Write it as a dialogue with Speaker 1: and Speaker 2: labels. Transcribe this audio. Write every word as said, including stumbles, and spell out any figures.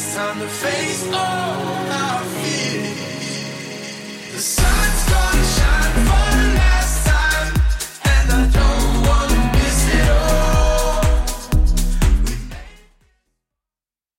Speaker 1: time to face all our fears. The sun's gonna shine for the light.